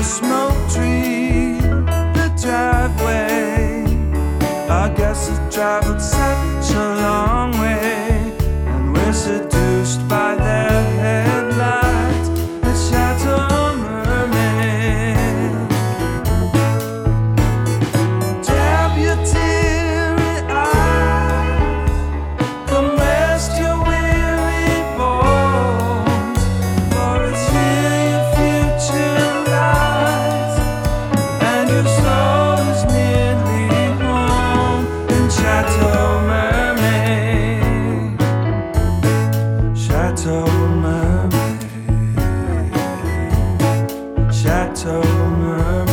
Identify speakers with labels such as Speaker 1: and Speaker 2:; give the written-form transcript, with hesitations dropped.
Speaker 1: smoke tree, the driveway. I guess I traveled such a long way, and we're seduced by their headlights at Chateau Mermaid. Dab your teary eyes, come rest your weary bones, for it's here your future lies, and your soul is nearly home in Chateau Mermaid. Chateau Mermaid. Chateau Mermaid.